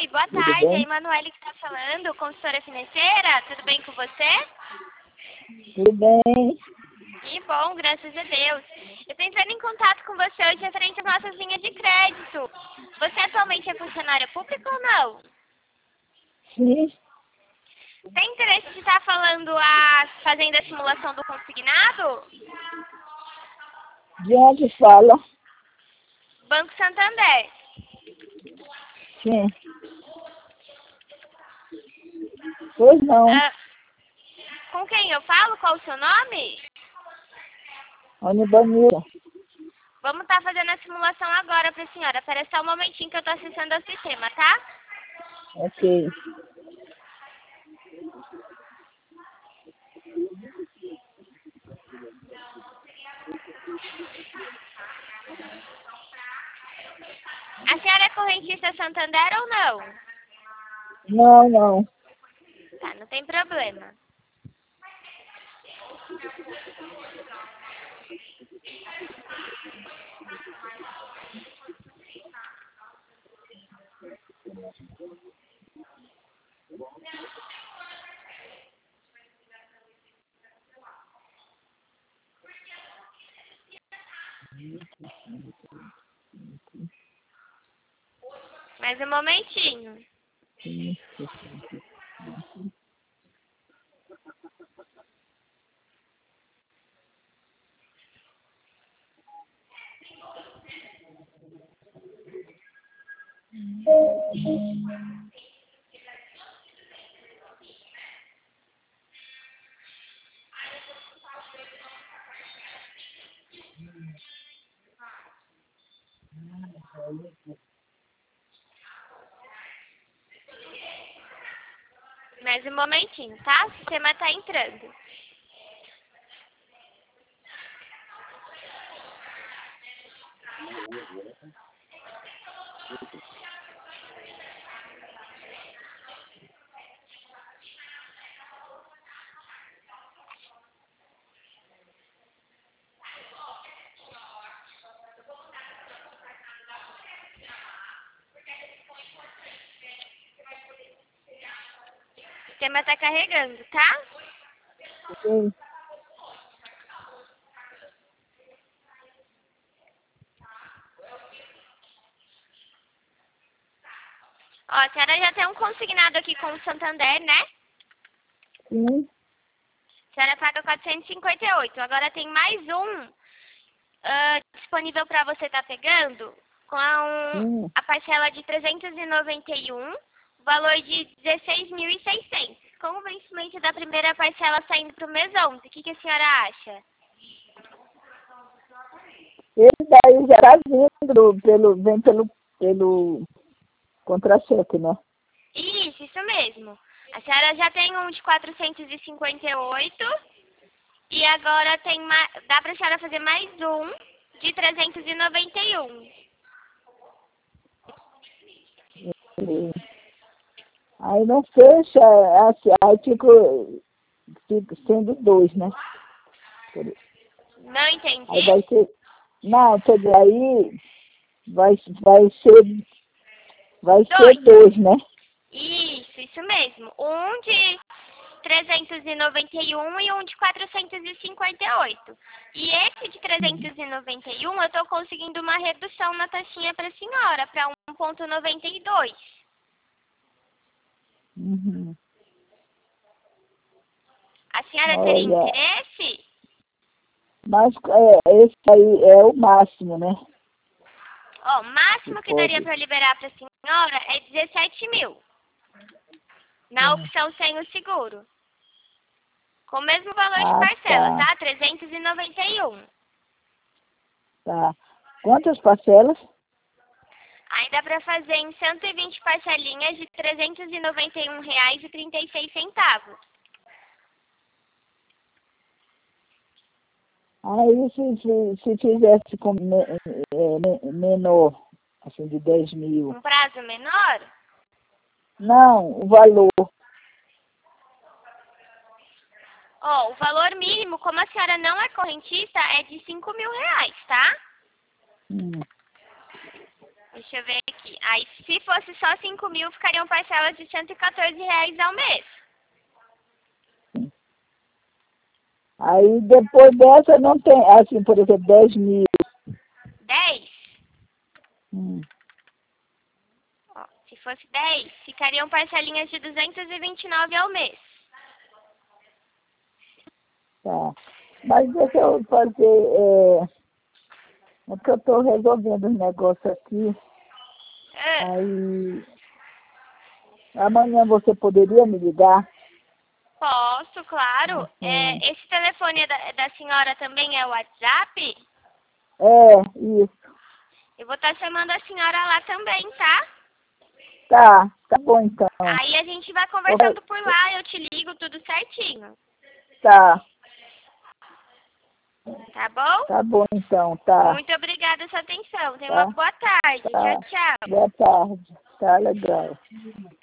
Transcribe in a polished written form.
Oi, boa Tudo tarde. É a bem? Emanuele que está falando, consultora financeira. Tudo bem com você? Tudo bem? Que bom, graças a Deus. Eu estou entrando em contato com você hoje referente às nossas linhas de crédito. Você atualmente é funcionária pública ou não? Sim. Tem interesse de estar fazendo a simulação do consignado? De onde fala? Banco Santander. Sim. Pois não. Ah, com quem eu falo? Qual o seu nome? Onibanira. Vamos estar fazendo a simulação agora para a senhora. Espera só um momentinho que eu estou acessando o sistema, tá? Ok. A senhora é correntista Santander ou não? Não, não. Tá, não tem problema. Mais um momentinho. Mais um momentinho, tá? O sistema tá entrando. O sistema tá carregando, tá? Ok. Ó, a senhora já tem um consignado aqui com o Santander, né? Sim. A senhora paga 458. Agora tem mais um disponível para você estar pegando com Sim. a parcela de 391, valor de 16.600. Com o vencimento da primeira parcela saindo para o mês 11, o que a senhora acha? Esse daí já está vem pelo contra-cheque, né? Isso mesmo. A senhora já tem um de 458 e agora dá para a senhora fazer mais um de 391. E aí não fecha, assim, aí fica sendo dois, né? Não entendi? Aí vai ser. Não, quer dizer, aí vai ser Dois. dois, né? Isso mesmo. Um de 391 e um de 458. E esse de 391 eu estou conseguindo uma redução na taxinha para a senhora, para 1,92. Uhum. A senhora teria Olha, interesse? mas esse aí é o máximo, né? Ó, o Que máximo que daria pode. para liberar para a senhora é 17 mil, na Sim. opção sem o seguro. Com o mesmo valor de Ah, parcela, tá, tá? 391. tá. Quantas parcelas? Aí dá para fazer em 120 parcelinhas de R$ 391,36. Aí se fizesse com menor, assim, de 10.000. Um prazo menor? Não, o valor. Ó, o valor mínimo, como a senhora não é correntista, é de R$ 5.000, tá? Hum. Deixa Deixa eu ver aqui. Aí, se fosse só 5 mil, ficariam parcelas de R$ 114 ao mês. Aí depois dessa não tem, assim, por exemplo, 10 mil. 10? Hum, Ó, se fosse 10, ficariam parcelinhas de 229 ao mês. tá. Mas deixa eu fazer, é que eu estou resolvendo os negócios aqui. Ah, Aí, amanhã você poderia me ligar? posso, claro. Hum. Esse telefone da senhora também é o WhatsApp? Isso. Eu vou estar chamando a senhora lá também, tá? Tá bom então. Aí a gente vai conversando por lá, eu te ligo tudo certinho. Tá, Tá bom? tá bom então, tá. Muito obrigada pela sua atenção. Tenha uma Tá, boa tarde. tá. Tchau, tchau. Boa tarde. Tá legal.